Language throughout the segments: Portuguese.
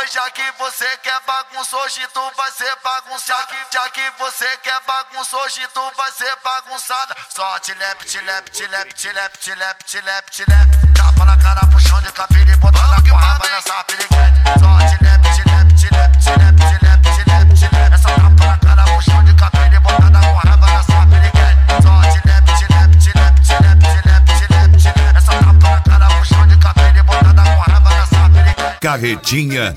Hoje já que você quer bagunça, hoje tu vai ser bagunçado. Já que você quer bagunça, hoje tu vai ser bagunçada. Só tilep, tilep, tilep, tilep, tilep, tilep, tilep. Tapa na cara, puxão de cabelo e botando a porrada nessa piriguete. Só tilep, tilep, tilep, tilep, tilep, tilep, tilep. Essa tapa na cara, puxão de cabelo e botando a porrada nessa piriguete. Só tilep, tilep, tilep, tilep, tilep, tilep, tilep. Essa tapa na cara, puxão de cabelo e botando a porrada nessa piriguete. Carretinha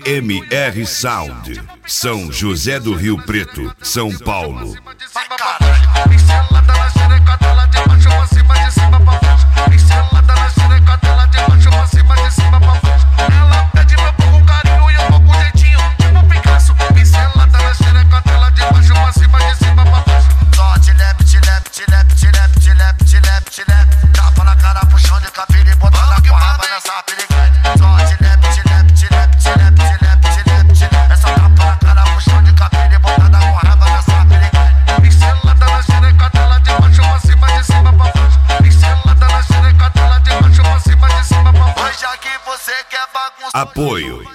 TMR Sound, São José do Rio Preto, São Paulo. Vai, caralho. Pincelada na xereca dela, de baixo pra cima, de cima pra baixo. Pincelada na xereca dela, de baixo pra cima, de cima pra baixo. Ela pede meu pão com carinho e eu vou com jeitinho, tipo Picasso. Pincelada na xereca dela, de baixo pra cima, de cima pra baixo. Só tilep, tilep, tilep, tilep, tilep, tilep, tilep. Tapa na cara, puxão de cabelo e botando a porrada nessa piriguete. Só tilep, tilep, tilep, tilep, tilep, tilep, tilep. Essa tapa na cara, puxão de cabelo e botando a porrada nessa piriguete. Pincelada na xereca dela, de baixo pra cima, de cima pra baixo. Pincelada na xereca dela, de baixo pra cima, de cima pra baixo. Hoje já que você quer bagunça. Apoio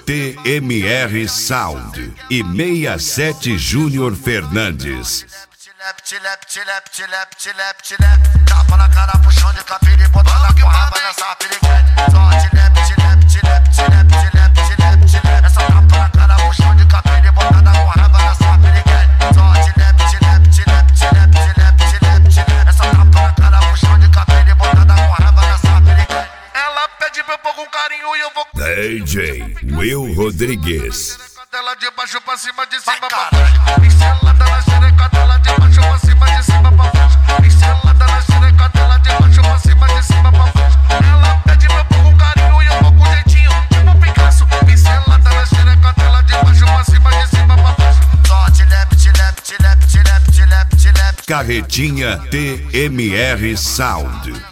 TMR Sound e 67 Júnior Fernandes. Tilep, tilep, tilep, tilep, tilep, tilep. Tapa na cara, puxão de cabelo e botando a porrada nessa piriguete. Só tilep, tilep, tilep, tilep, tilep, tilep, tilep. Essa tapa na cara, puxão de cabelo e botando a porrada nessa piriguete. Só tilep, tilep, tilep, tilep, tilep, tilep, tilep. Essa tapa na cara, puxão de cabelo e botando a porrada nessa piriguete. Ela pede pra eu pôr com carinho e eu vou. DJ Will Rodrigues. Dela de baixo pra cima, de cima pra baixo. Pincelada na xereca dela, de baixo pra cima, de cima pra baixo. Pincelada na xereca dela, de baixo pra cima, de cima pra baixo. Ela pede meu pão com carinho e eu vou com jeitinho, tipo Picasso. Pincelada na xereca dela, de baixo pra cima, de cima pra baixo. Só tilep, tilep, tilep, tilep, tilep, tilep. Carretinha TMR Sound.